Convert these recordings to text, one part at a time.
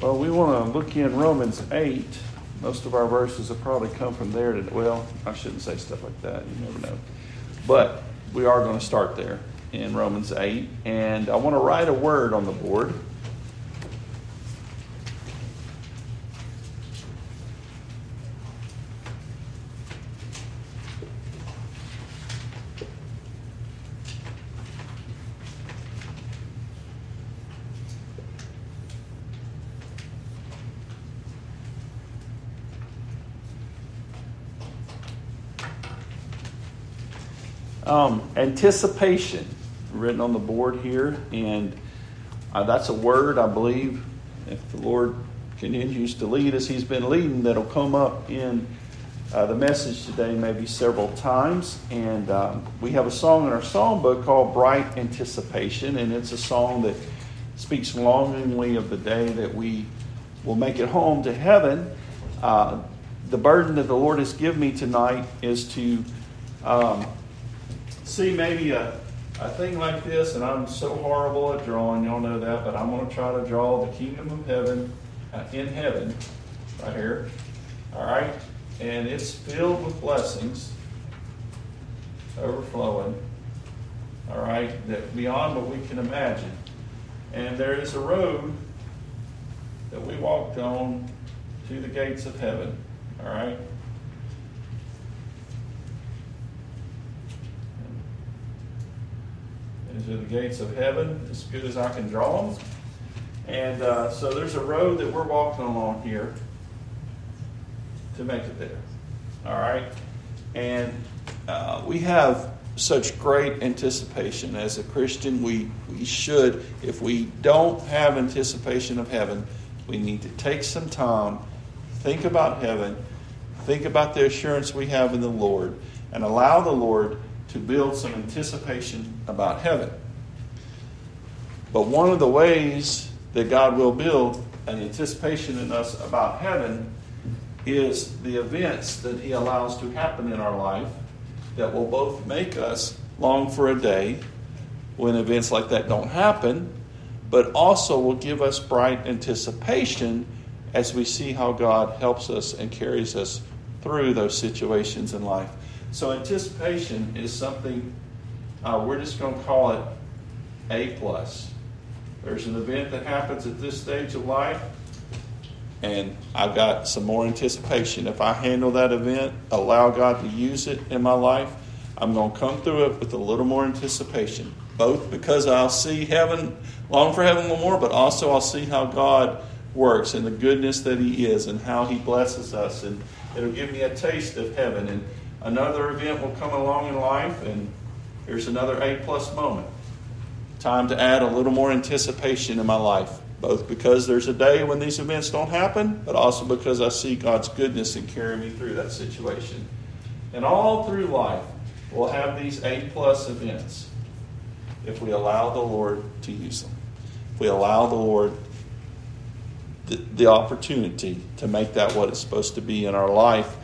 Well, we want to look in Romans 8. Most of our verses will probably come from there. Well, I shouldn't say stuff like that. You never know. But we are going to start there in Romans 8. And I want to write a word on the board. Anticipation, written on the board here, and that's a word I believe, if the Lord continues to lead as He's been leading, that'll come up in the message today maybe several times. And we have a song in our song book called Bright Anticipation, and it's a song that speaks longingly of the day that we will make it home to heaven. The burden that the Lord has given me tonight is to see maybe a thing like this, and I'm so horrible at drawing, y'all know that, but I'm going to try to draw the kingdom of heaven in heaven, right here, all right? And it's filled with blessings, overflowing, all right, that beyond what we can imagine. And there is a road that we walked on to the gates of heaven, all right? These are the gates of heaven, as good as I can draw them. And so there's a road that we're walking along here to make it there. All right? And we have such great anticipation. As a Christian, we should, if we don't have anticipation of heaven, we need to take some time, think about heaven, think about the assurance we have in the Lord, and allow the Lord to build some anticipation about heaven. But one of the ways that God will build an anticipation in us about heaven is the events that He allows to happen in our life that will both make us long for a day when events like that don't happen, but also will give us bright anticipation as we see how God helps us and carries us through those situations in life. So anticipation is something, we're just going to call it A+. There's an event that happens at this stage of life, and I've got some more anticipation. If I handle that event, allow God to use it in my life, I'm going to come through it with a little more anticipation, both because I'll see heaven, long for heaven a little more, but also I'll see how God works and the goodness that He is and how He blesses us, and it'll give me a taste of heaven. And another event will come along in life, and here's another A+ moment. Time to add a little more anticipation in my life, both because there's a day when these events don't happen, but also because I see God's goodness in carrying me through that situation. And all through life, we'll have these A+ events if we allow the Lord to use them. If we allow the Lord the opportunity to make that what it's supposed to be in our life.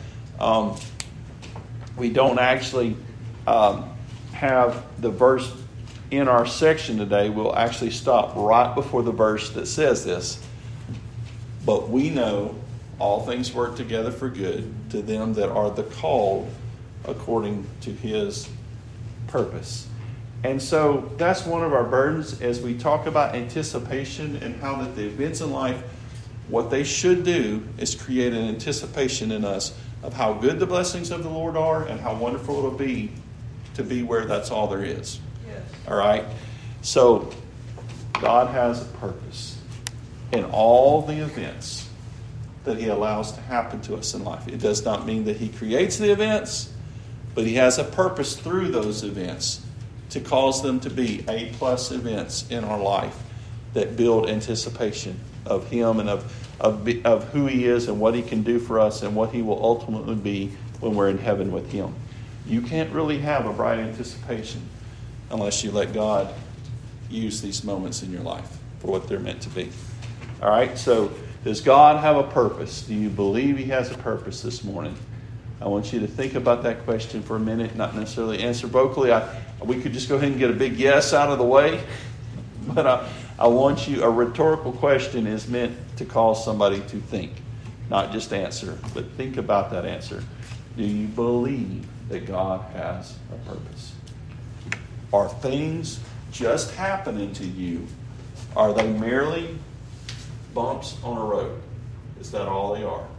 We don't actually have the verse in our section today. We'll actually stop right before the verse that says this. But we know all things work together for good to them that are the called according to His purpose. And so that's one of our burdens as we talk about anticipation and how that the events in life, what they should do is create an anticipation in us of how good the blessings of the Lord are and how wonderful it'll be to be where that's all there is. Yes. All right? So God has a purpose in all the events that He allows to happen to us in life. It does not mean that He creates the events, but He has a purpose through those events to cause them to be A+ events in our life that build anticipation of Him and of who He is and what He can do for us and what He will ultimately be when we're in heaven with Him. You can't really have a bright anticipation unless you let God use these moments in your life for what they're meant to be. All right, so does God have a purpose? Do you believe He has a purpose this morning? I want you to think about that question for a minute, not necessarily answer vocally. We could just go ahead and get a big yes out of the way. But I want you, a rhetorical question is meant to cause somebody to think, not just answer, but think about that answer. Do you believe that God has a purpose? Are things just happening to you? Are they merely bumps on a road? Is that all they are?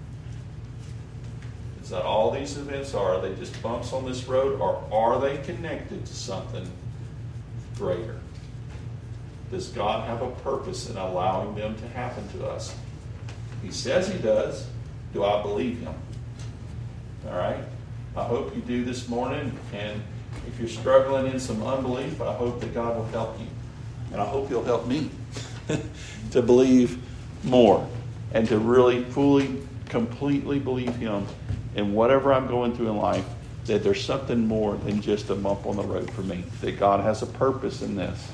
Is that all these events are? Are they just bumps on this road, or are they connected to something greater? Does God have a purpose in allowing them to happen to us? He says He does. Do I believe Him? All right? I hope you do this morning, and if you're struggling in some unbelief, I hope that God will help you. And I hope He'll help me to believe more and to really fully, completely believe Him in whatever I'm going through in life, that there's something more than just a bump on the road for me, that God has a purpose in this.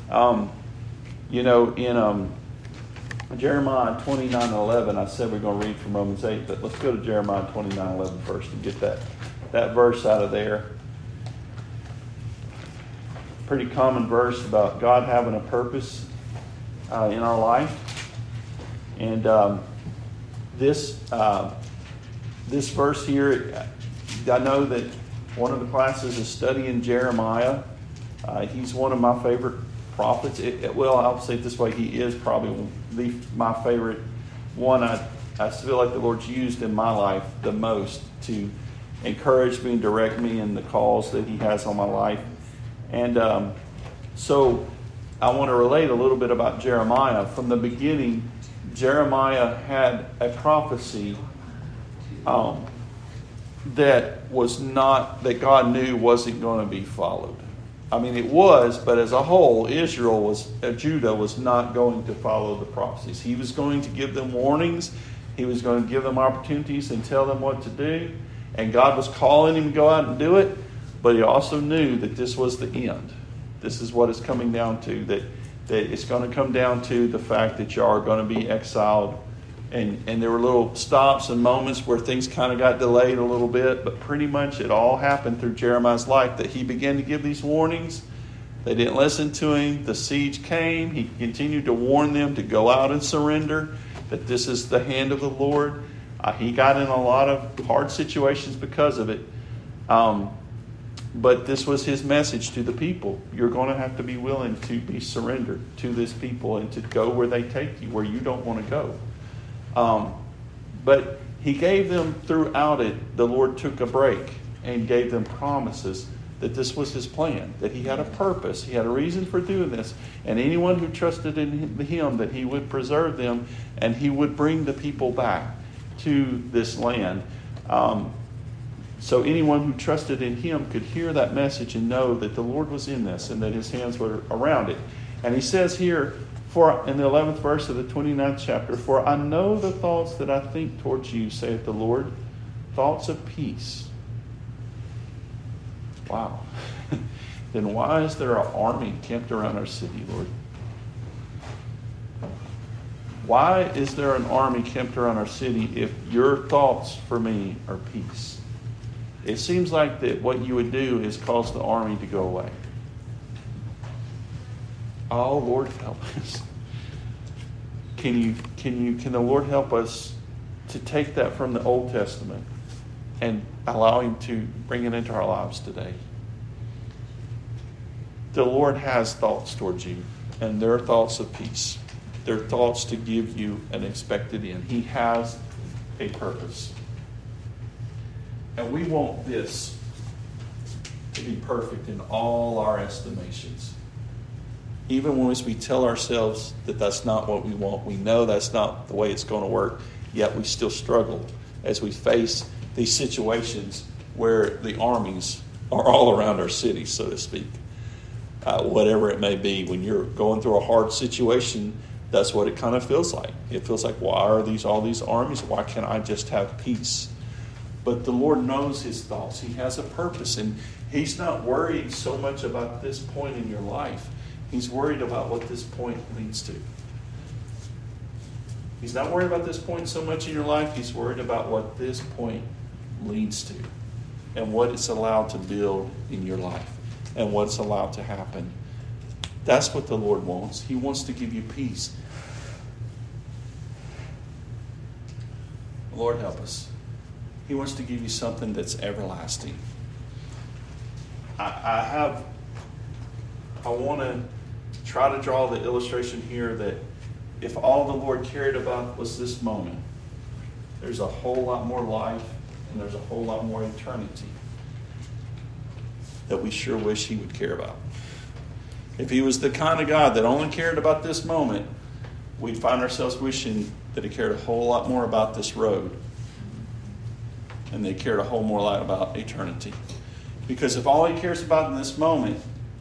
In Jeremiah 29:11, I said we're going to read from Romans 8, but let's go to Jeremiah 29:11 first and get that verse out of there. Pretty common verse about God having a purpose in our life. And this verse here, I know that one of the classes is studying Jeremiah. He's one of my favorite prophets. I'll say it this way. He is probably my favorite one. I feel like the Lord's used in my life the most to encourage me and direct me in the calls that He has on my life. And so I want to relate a little bit about Jeremiah. From the beginning, Jeremiah had a prophecy that God knew wasn't going to be followed. I mean, it was, but as a whole, Judah was not going to follow the prophecies. He was going to give them warnings. He was going to give them opportunities and tell them what to do. And God was calling him to go out and do it. But he also knew that this was the end. This is what it's coming down to, that it's going to come down to the fact that you are going to be exiled. And there were little stops and moments where things kind of got delayed a little bit, but pretty much it all happened through Jeremiah's life, that he began to give these warnings. They didn't listen to him. The siege came. He continued to warn them to go out and surrender, that this is the hand of the Lord. He got in a lot of hard situations because of it. But this was his message to the people. You're going to have to be willing to be surrendered to this people and to go where they take you, where you don't want to go. But he gave them throughout it, the Lord took a break and gave them promises that this was his plan, that he had a purpose, he had a reason for doing this, and anyone who trusted in him, that he would preserve them and he would bring the people back to this land. So anyone who trusted in him could hear that message and know that the Lord was in this and that his hands were around it. And he says here, in the 11th verse of the 29th chapter, "For I know the thoughts that I think towards you, saith the Lord, thoughts of peace." Wow. Then why is there an army camped around our city, Lord? Why is there an army camped around our city if your thoughts for me are peace? It seems like that what you would do is cause the army to go away. Oh, Lord, help us. Can the Lord help us to take that from the Old Testament and allow him to bring it into our lives today? The Lord has thoughts towards you, and they're thoughts of peace. They're thoughts to give you an expected end. He has a purpose. And we want this to be perfect in all our estimations. Even when we tell ourselves that that's not what we want, we know that's not the way it's going to work, yet we still struggle as we face these situations where the armies are all around our city, so to speak. Whatever it may be, when you're going through a hard situation, that's what it kind of feels like. It feels like, why are all these armies? Why can't I just have peace? But the Lord knows his thoughts. He has a purpose, and he's not worried so much about this point in your life. He's worried about what this point leads to. He's not worried about this point so much in your life. He's worried about what this point leads to and what it's allowed to build in your life and what's allowed to happen. That's what the Lord wants. He wants to give you peace. Lord, help us. He wants to give you something that's everlasting. I want to try to draw the illustration here that if all the Lord cared about was this moment, there's a whole lot more life and there's a whole lot more eternity that we sure wish He would care about. If He was the kind of God that only cared about this moment, we'd find ourselves wishing that He cared a whole lot more about this road and they cared a whole more lot about eternity. Because if all He cares about in this moment,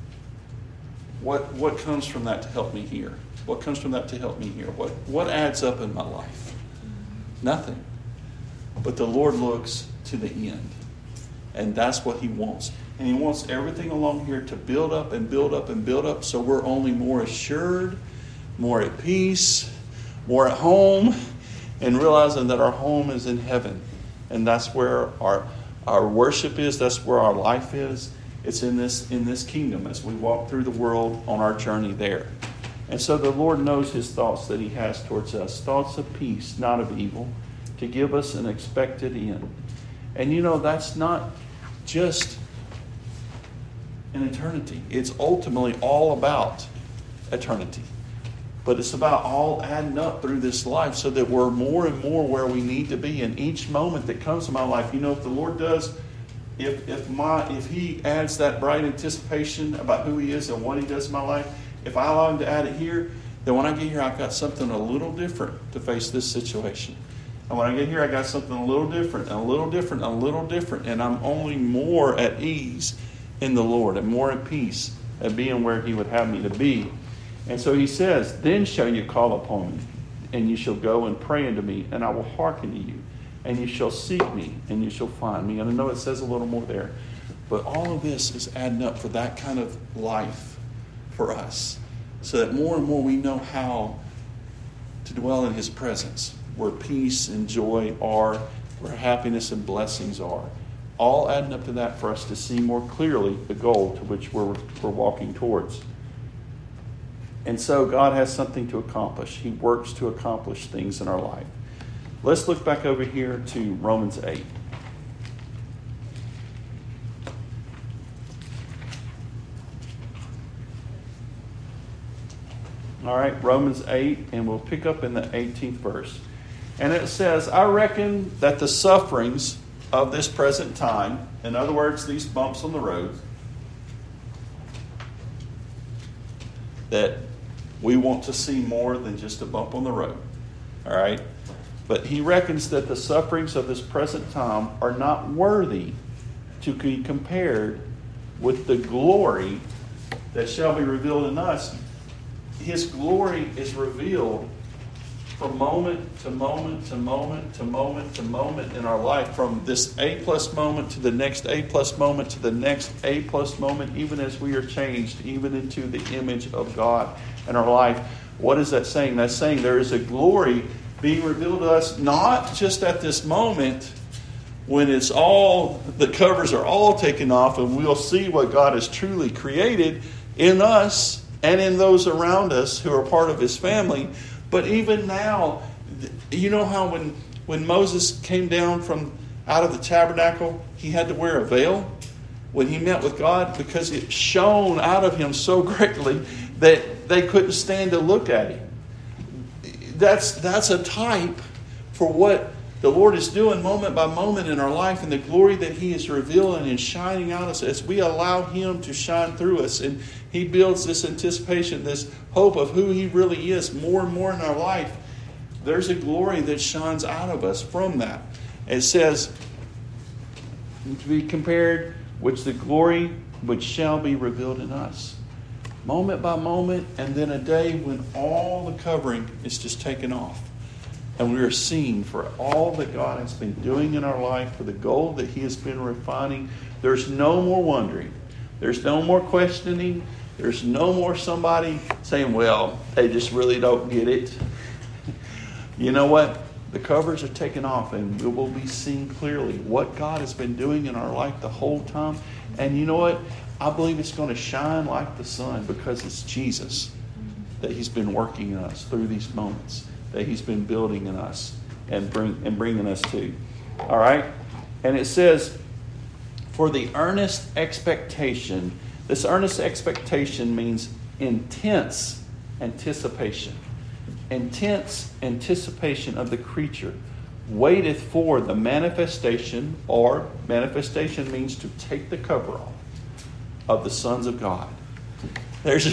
what comes from that to help me here? What comes from that to help me here? What adds up in my life? Nothing. But the Lord looks to the end. And that's what He wants. And He wants everything along here to build up and build up and build up so we're only more assured, more at peace, more at home, and realizing that our home is in heaven. And that's where our worship is. That's where our life is. It's in this kingdom as we walk through the world on our journey there. And so the Lord knows His thoughts that He has towards us. Thoughts of peace, not of evil, to give us an expected end. And that's not just an eternity. It's ultimately all about eternity. But it's about all adding up through this life so that we're more and more where we need to be in each moment that comes to my life. If the Lord does, if He adds that bright anticipation about who He is and what He does in my life, if I allow Him to add it here, then when I get here, I've got something a little different to face this situation. And when I get here, I got something a little different, and a little different, and a little different. And I'm only more at ease in the Lord and more at peace at being where He would have me to be. And so He says, then shall you call upon me, and you shall go and pray unto me, and I will hearken to you. And you shall seek me, and you shall find me. And I know it says a little more there. But all of this is adding up for that kind of life for us. So that more and more we know how to dwell in His presence. Where peace and joy are. Where happiness and blessings are. All adding up to that for us to see more clearly the goal to which we're walking towards. And so God has something to accomplish. He works to accomplish things in our life. Let's look back over here to Romans 8. All right, Romans 8, and we'll pick up in the 18th verse. And it says, I reckon that the sufferings of this present time, in other words, these bumps on the road, that we want to see more than just a bump on the road. All right? But he reckons that the sufferings of this present time are not worthy to be compared with the glory that shall be revealed in us. His glory is revealed from moment to moment to moment to moment to moment in our life, from this A+ moment to the next A+ moment to the next A+ moment, even as we are changed, even into the image of God in our life. What is that saying? That's saying there is a glory being revealed to us, not just at this moment when it's all, the covers are all taken off and we'll see what God has truly created in us and in those around us who are part of His family. But even now, you know how when Moses came down from out of the tabernacle, he had to wear a veil when he met with God because it shone out of him so greatly that they couldn't stand to look at him. That's a type for what the Lord is doing moment by moment in our life, and the glory that He is revealing and shining out us as we allow Him to shine through us. And He builds this anticipation, this hope of who He really is more and more in our life. There's a glory that shines out of us from that. It says, to be compared with the glory which shall be revealed in us. Moment by moment, and then a day when all the covering is just taken off. And we are seen for all that God has been doing in our life, for the goal that He has been refining. There's no more wondering. There's no more questioning. There's no more somebody saying, well, they just really don't get it. You know what? the covers are taken off and we will be seeing clearly what God has been doing in our life the whole time. And you know what? I believe it's going to shine like the sun because it's Jesus that He's been working in us through these moments, that He's been building in us and bringing us to. All right? And it says, for the earnest expectation. This earnest expectation means intense anticipation. Intense anticipation of the creature waiteth for the manifestation, or manifestation means to take the cover off, of the sons of God. There's,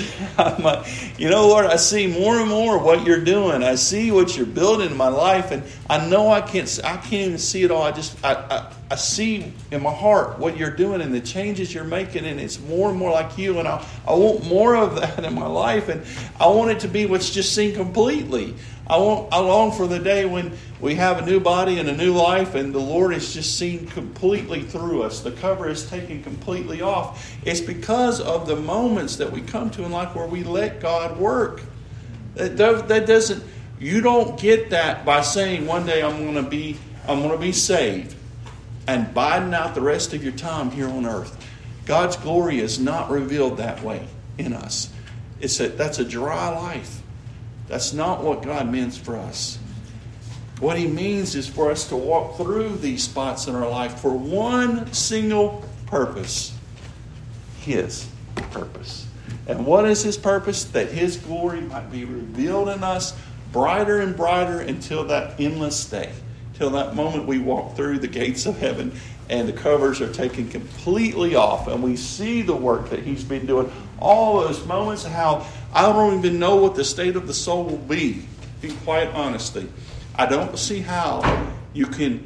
Lord, I see more and more what you're doing. I see what you're building in my life, and I know I can't even see it all. I see in my heart what you're doing and the changes you're making, and it's more and more like you, and I want more of that in my life, and I want it to be what's just seen completely. I long for the day when we have a new body and a new life, and the Lord is just seen completely through us. The cover is taken completely off. It's because of the moments that we come to in life where we let God work. That doesn't. You don't get that by saying one day I'm going to be saved, and biding out the rest of your time here on earth. God's glory is not revealed that way in us. That's a dry life. That's not what God means for us. What He means is for us to walk through these spots in our life for one single purpose. His purpose. And what is His purpose? That His glory might be revealed in us brighter and brighter until that endless day. Till that moment we walk through the gates of heaven and the covers are taken completely off and we see the work that He's been doing. All those moments, how I don't even know what the state of the soul will be, in quite honesty. I don't see how you can.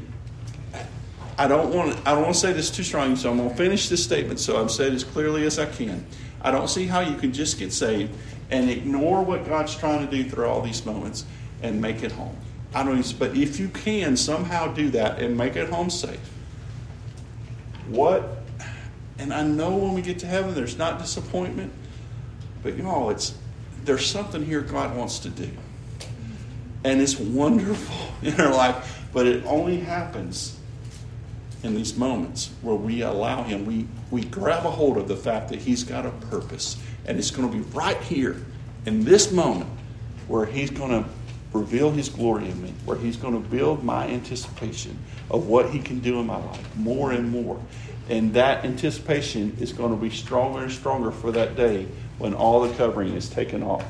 I don't want to say this too strong, so I'm going to finish this statement so I'm saying it as clearly as I can. I don't see how you can just get saved and ignore what God's trying to do through all these moments and make it home. But if you can somehow do that and make it home safe, and I know when we get to heaven there's not disappointment, but there's something here God wants to do. And it's wonderful in our life, but it only happens in these moments where we allow Him, we grab a hold of the fact that He's got a purpose, and it's going to be right here in this moment where He's going to reveal His glory in me, where He's going to build my anticipation of what He can do in my life more and more. And that anticipation is going to be stronger and stronger for that day when all the covering is taken off.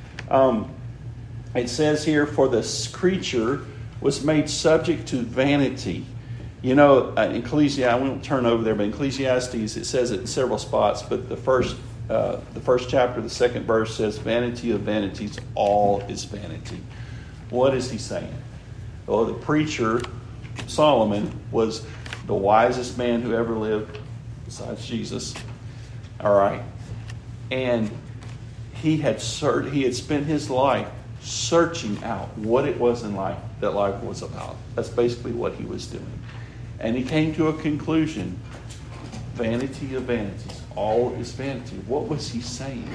It says here, for this creature was made subject to vanity. In Ecclesiastes, I won't turn over there, but in Ecclesiastes, it says it in several spots, but the first chapter, the second verse says, vanity of vanities, all is vanity. What is he saying? Well, the preacher, Solomon, was the wisest man who ever lived, besides Jesus. All right. And he had spent his life searching out what it was in life that life was about. That's basically what he was doing. And he came to a conclusion. Vanity of vanities. All is vanity. What was he saying?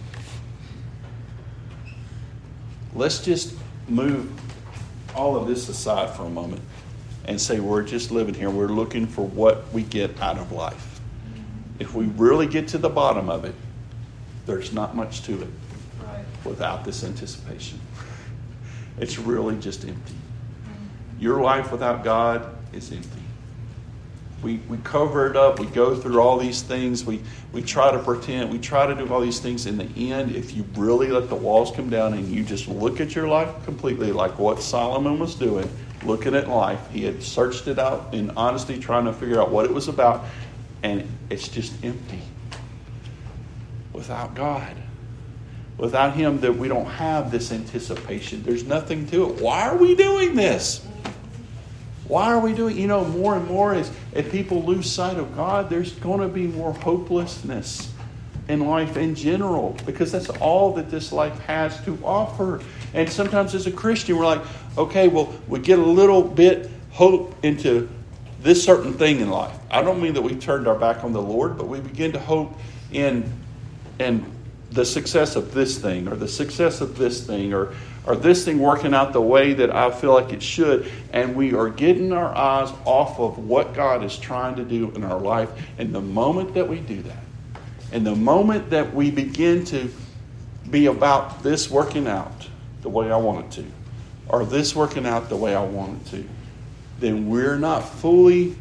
Let's just move all of this aside for a moment and say we're just living here. We're looking for what we get out of life. If we really get to the bottom of it, there's not much to it without this anticipation. It's really just empty. Your life without God is empty. We cover it up. We go through all these things. We try to pretend. We try to do all these things. In the end, if you really let the walls come down and you just look at your life completely like what Solomon was doing, looking at life, he had searched it out in honesty, trying to figure out what it was about, and it's just empty. Without God. Without Him, that we don't have this anticipation. There's nothing to it. Why are we doing this? Why are we doing, more and more as people lose sight of God, there's going to be more hopelessness in life in general, because that's all that this life has to offer. And sometimes as a Christian, we're like, okay, well, we get a little bit hope into this certain thing in life. I don't mean that we turned our back on the Lord, but we begin to hope in the success of this thing, or the success of this thing, or this thing working out the way that I feel like it should, and we are getting our eyes off of what God is trying to do in our life. And the moment that we do that, and the moment that we begin to be about this working out the way I want it to, or this working out the way I want it to, then we're not fully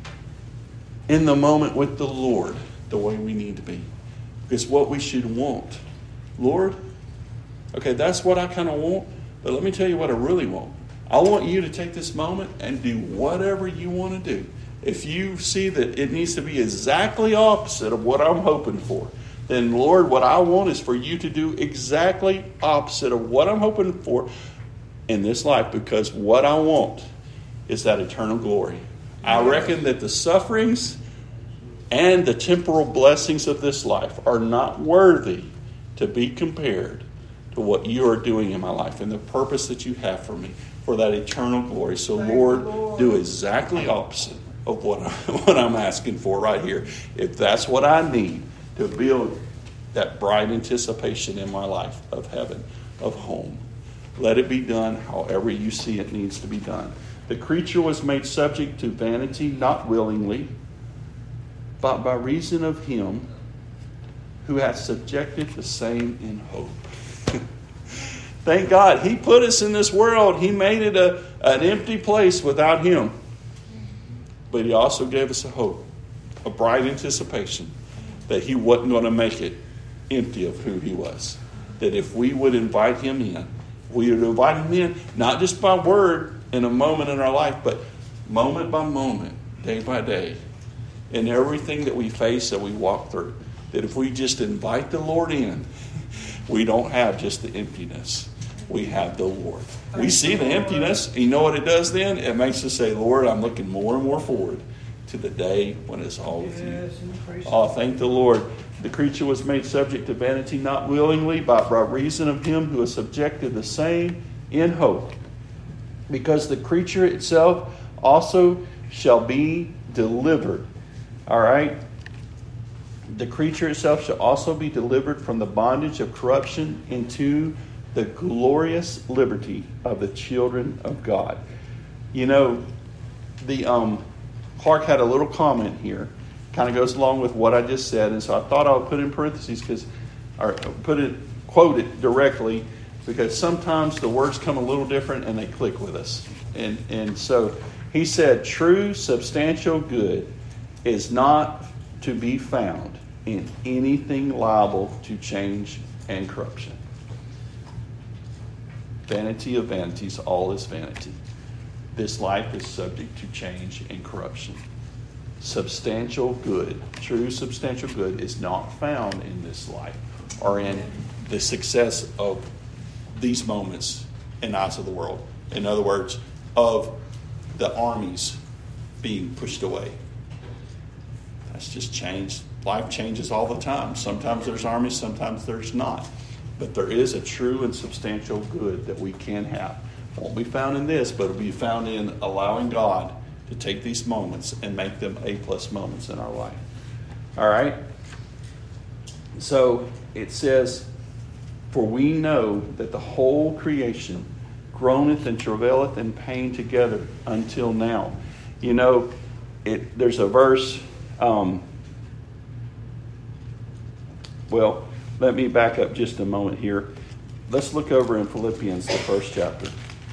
in the moment with the Lord the way we need to be. Because what we should want, Lord, okay, that's what I kind of want, but let me tell you what I really want. I want you to take this moment and do whatever you want to do. If you see that it needs to be exactly opposite of what I'm hoping for, then Lord, what I want is for you to do exactly opposite of what I'm hoping for in this life, because what I want is that eternal glory. I reckon that the sufferings and the temporal blessings of this life are not worthy to be compared to what you are doing in my life and the purpose that you have for me, for that eternal glory. So Lord, do exactly opposite of what I'm asking for right here. If that's what I need to build that bright anticipation in my life of heaven, of home, let it be done however you see it needs to be done. The creature was made subject to vanity, not willingly, but by reason of him who hath subjected the same in hope. Thank God, he put us in this world. He made it an empty place without him. But he also gave us a hope, a bright anticipation that he wasn't going to make it empty of who he was. That if we would invite him in, we would invite him in, not just by word in a moment in our life, but moment by moment, day by day, in everything that we face, that we walk through. That if we just invite the Lord in, we don't have just the emptiness. We have the Lord. We see the emptiness. And you know what it does then? It makes us say, Lord, I'm looking more and more forward to the day when it's all with you. Oh, thank the Lord. The creature was made subject to vanity, not willingly, but by reason of him who has subjected the same in hope. Because the creature itself also shall be delivered. All right? The creature itself shall also be delivered from the bondage of corruption into the glorious liberty of the children of God. You know, Clark had a little comment here. Kind of goes along with what I just said. And so I thought I would put it in parentheses quote it directly, because sometimes the words come a little different and they click with us. And so he said, true substantial good is not to be found in anything liable to change and corruption. Vanity of vanities, all is vanity. This life is subject to change and corruption. Substantial good, true substantial good, is not found in this life or in the success of these moments in the eyes of the world. In other words, of the armies being pushed away. That's just changed. Life changes all the time. Sometimes there's armies, sometimes there's not. But there is a true and substantial good that we can have. Won't be found in this, but it'll be found in allowing God to take these moments and make them A+ moments in our life. All right? So it says, for we know that the whole creation groaneth and travaileth in pain together until now. You know, there's a verse, well, let me back up just a moment here. Let's look over in Philippians, the first chapter.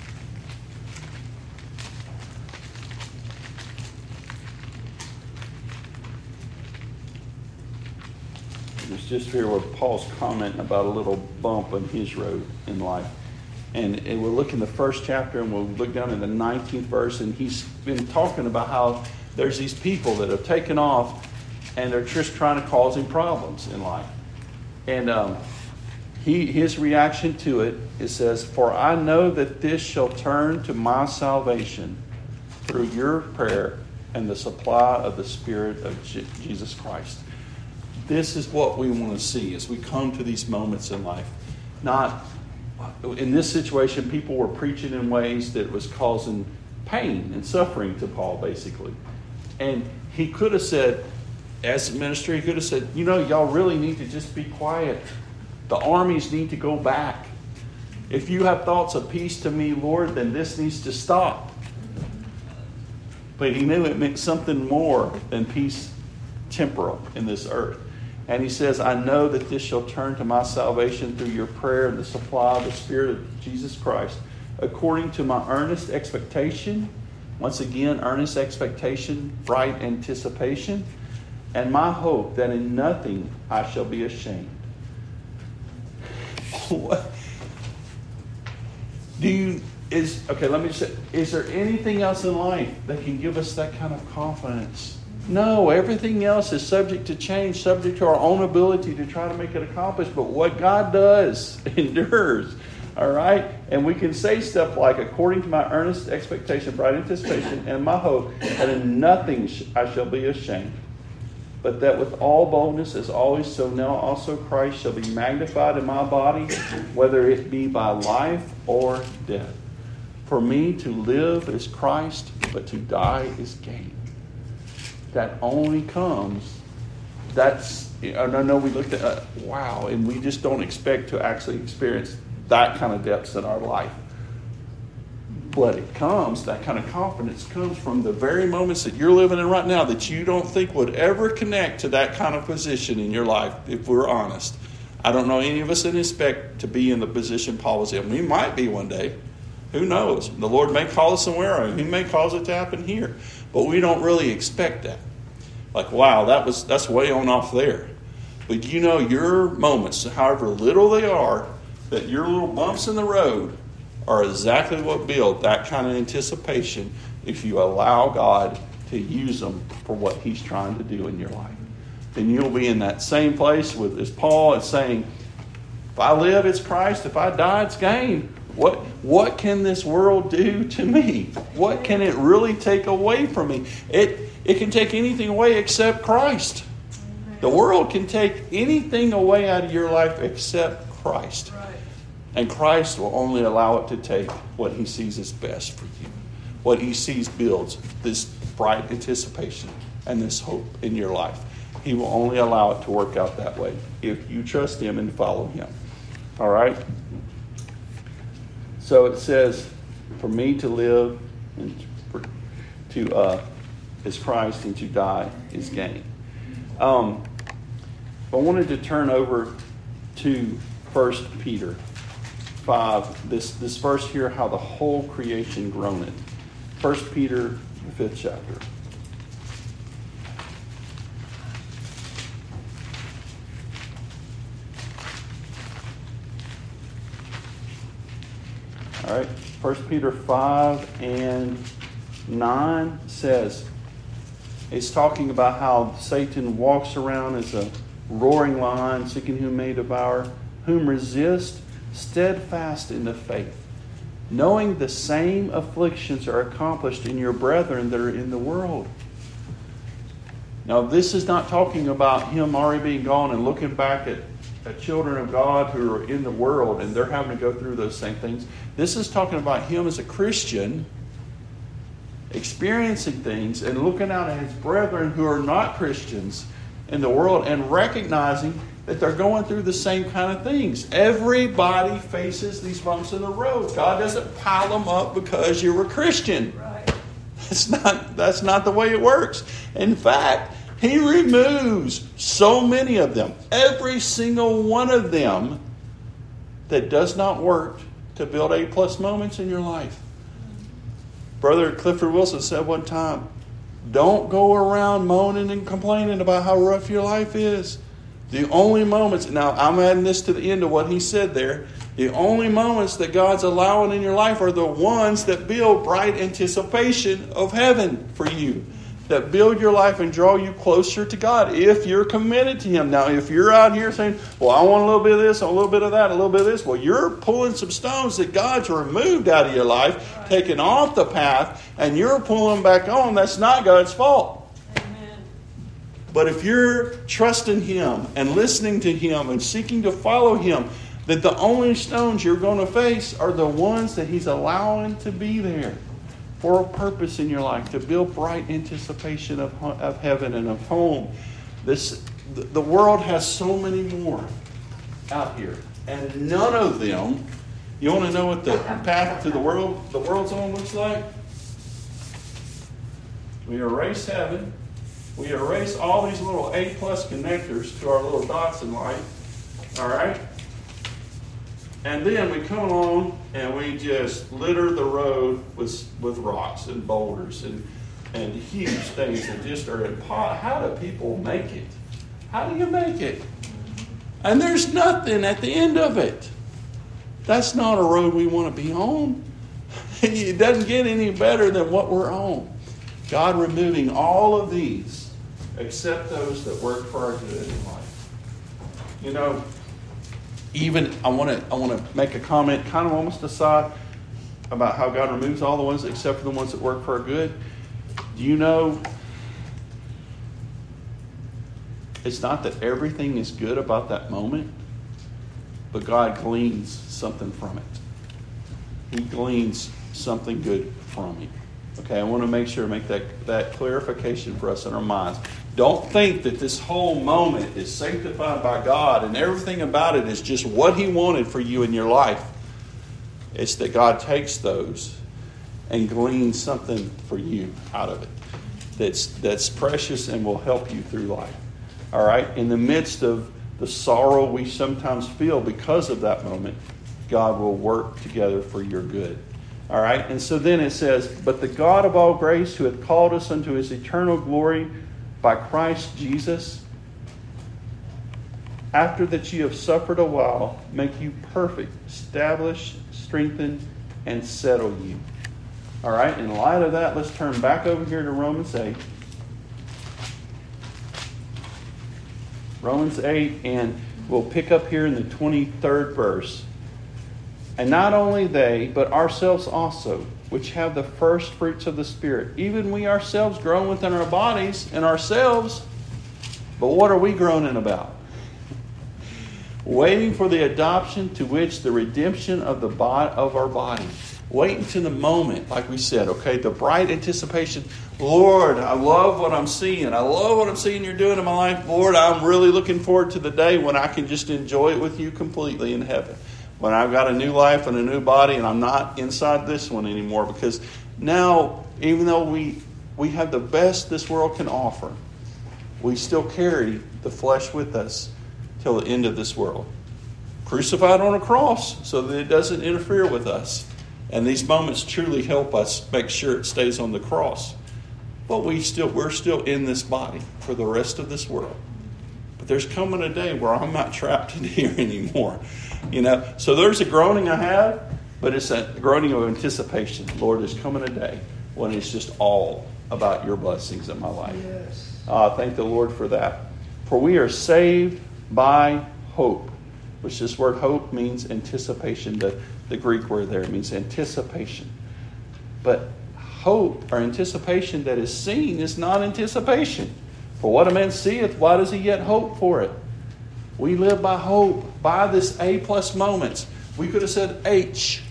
It's just here where Paul's commenting about a little bump on his road in life. And we'll look in the first chapter, and we'll look down in the 19th verse, and he's been talking about how there's these people that have taken off, and they're just trying to cause him problems in life. And his reaction to it, it says, for I know that this shall turn to my salvation through your prayer and the supply of the Spirit of Jesus Christ. This is what we want to see as we come to these moments in life. Not, in this situation, people were preaching in ways that was causing pain and suffering to Paul, basically. And he could have said, as a minister, he could have said, you know, y'all really need to just be quiet. The armies need to go back. If you have thoughts of peace to me, Lord, then this needs to stop. But he knew it meant something more than peace temporal in this earth. And he says, I know that this shall turn to my salvation through your prayer and the supply of the Spirit of Jesus Christ, according to my earnest expectation. Once again, earnest expectation, bright anticipation, and my hope that in nothing I shall be ashamed. What? Let me just say, is there anything else in life that can give us that kind of confidence? No, everything else is subject to change, subject to our own ability to try to make it accomplished. But what God does endures, all right? And we can say stuff like, according to my earnest expectation, bright anticipation, and my hope, that in nothing I shall be ashamed. But that with all boldness, as always, so now also Christ shall be magnified in my body, whether it be by life or death. For me to live is Christ, but to die is gain. That only comes, I know we looked at, wow, and we just don't expect to actually experience that kind of depths in our life. But it comes, that kind of confidence comes from the very moments that you're living in right now that you don't think would ever connect to that kind of position in your life, if we're honest. I don't know any of us that expect to be in the position Paul was in. We might be one day. Who knows? The Lord may call us somewhere, or He may cause it to happen here. But we don't really expect that. Like, wow, that's way on off there. But you know, your moments, however little they are, that your little bumps in the road are exactly what build that kind of anticipation if you allow God to use them for what He's trying to do in your life. Then you'll be in that same place as Paul is saying, if I live, it's Christ. If I die, it's gain. What can this world do to me? What can it really take away from me? It can take anything away except Christ. The world can take anything away out of your life except Christ. And Christ will only allow it to take what He sees as best for you. What He sees builds this bright anticipation and this hope in your life. He will only allow it to work out that way if you trust Him and follow Him. All right? So it says, for me to live is Christ, and to die is gain. I wanted to turn over to 1 Peter 5. This verse here, how the whole creation groaneth. 1 Peter, the 5th chapter. All right, 1 Peter 5 and 9 says, it's talking about how Satan walks around as a roaring lion, seeking whom may devour, whom resist steadfast in the faith, knowing the same afflictions are accomplished in your brethren that are in the world. Now, this is not talking about him already being gone and looking back at children of God who are in the world and they're having to go through those same things. This is talking about him as a Christian experiencing things and looking out at his brethren who are not Christians in the world and recognizing that they're going through the same kind of things. Everybody faces these bumps in the road. God doesn't pile them up because you're a Christian. Right. That's not the way it works. In fact, He removes so many of them, every single one of them, that does not work to build A+ moments in your life. Brother Clifford Wilson said one time, don't go around moaning and complaining about how rough your life is. The only moments, now I'm adding this to the end of what he said there, the only moments that God's allowing in your life are the ones that build bright anticipation of heaven for you, that build your life and draw you closer to God if you're committed to Him. Now, if you're out here saying, well, I want a little bit of this, a little bit of that, a little bit of this, well, you're pulling some stones that God's removed out of your life, taken off the path, and you're pulling them back on. That's not God's fault. But if you're trusting Him and listening to Him and seeking to follow Him, that the only stones you're going to face are the ones that He's allowing to be there for a purpose in your life, to build bright anticipation of heaven and of home. The world has so many more out here. And none of them, you want to know what the path to the world zone looks like? We erase heaven. We erase all these little A+ connectors to our little dots in life. All right? And then we come along and we just litter the road with rocks and boulders and huge things that just are impossible. How do people make it? How do you make it? And there's nothing at the end of it. That's not a road we want to be on. It doesn't get any better than what we're on. God removing all of these except those that work for our good in life. You know, even I want to make a comment, kind of almost aside, about how God removes all the ones except for the ones that work for our good. Do you know it's not that everything is good about that moment, but God gleans something from it. He gleans something good from it. Okay, I want to make that clarification for us in our minds. Don't think that this whole moment is sanctified by God and everything about it is just what He wanted for you in your life. It's that God takes those and gleans something for you out of it that's precious and will help you through life. All right? In the midst of the sorrow we sometimes feel because of that moment, God will work together for your good. All right? And so then it says, but the God of all grace, who hath called us unto His eternal glory by Christ Jesus, after that ye have suffered a while, make you perfect, establish, strengthen, and settle you. All right? In light of that, let's turn back over here to Romans 8. Romans 8, and we'll pick up here in the 23rd verse. And not only they, but ourselves also, which have the first fruits of the Spirit, even we ourselves groan within our bodies and ourselves. But what are we groaning about? Waiting for the adoption, to which the redemption of our body. Waiting to the moment, like we said, okay, the bright anticipation. Lord, I love what I'm seeing. I love what I'm seeing you're doing in my life. Lord, I'm really looking forward to the day when I can just enjoy it with you completely in heaven. When I've got a new life and a new body and I'm not inside this one anymore. Because now, even though we have the best this world can offer, we still carry the flesh with us till the end of this world. Crucified on a cross so that it doesn't interfere with us. And these moments truly help us make sure it stays on the cross. But we're still in this body for the rest of this world. But there's coming a day where I'm not trapped in here anymore. You know, so there's a groaning I have, but it's a groaning of anticipation. Lord, there's coming a day when it's just all about your blessings in my life. Yes. Thank the Lord for that. For we are saved by hope, which this word hope means anticipation. The Greek word there means anticipation. But hope or anticipation that is seen is not anticipation. For what a man seeth, why does he yet hope for it? We live by hope, by this A+ moments. We could have said H+.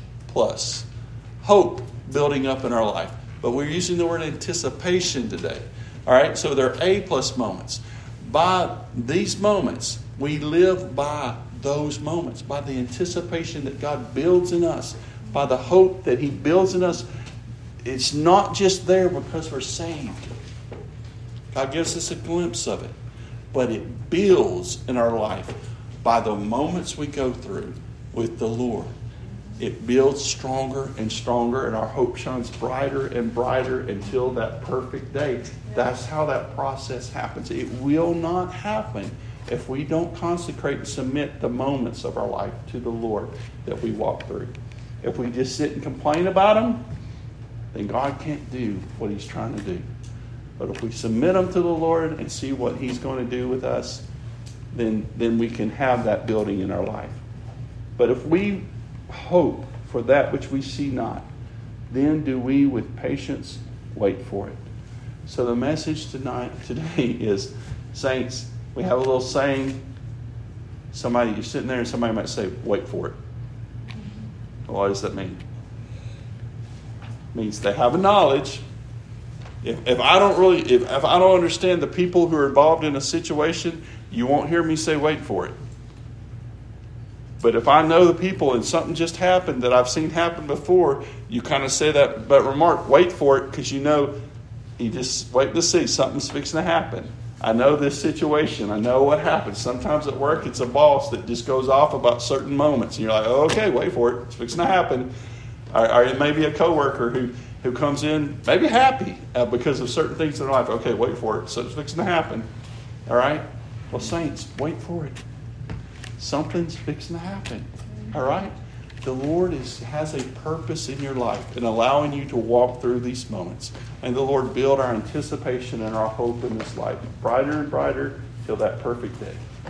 Hope building up in our life. But we're using the word anticipation today. All right, so they're A+ moments. By these moments, we live by those moments, by the anticipation that God builds in us, by the hope that He builds in us. It's not just there because we're saved. God gives us a glimpse of it. But it builds in our life by the moments we go through with the Lord. It builds stronger and stronger, and our hope shines brighter and brighter until that perfect day. That's how that process happens. It will not happen if we don't consecrate and submit the moments of our life to the Lord that we walk through. If we just sit and complain about them, then God can't do what He's trying to do. But if we submit them to the Lord and see what He's going to do with us, then we can have that building in our life. But if we hope for that which we see not, then do we with patience wait for it. So the message today is, saints, we have a little saying. You're sitting there and somebody might say, wait for it. What does that mean? It means they have a knowledge. If I don't understand the people who are involved in a situation, you won't hear me say wait for it. But if I know the people and something just happened that I've seen happen before, you kind of say that remark, wait for it, because you know, you just wait to see something's fixing to happen. I know this situation. I know what happens. Sometimes at work, it's a boss that just goes off about certain moments. And you're like, oh, okay, wait for it. It's fixing to happen. Or it may be a coworker who comes in maybe happy because of certain things in their life. Okay, wait for it. So it's fixing to happen. All right? Well, saints, wait for it. Something's fixing to happen. All right? The Lord has a purpose in your life in allowing you to walk through these moments. And the Lord build our anticipation and our hope in this life brighter and brighter till that perfect day.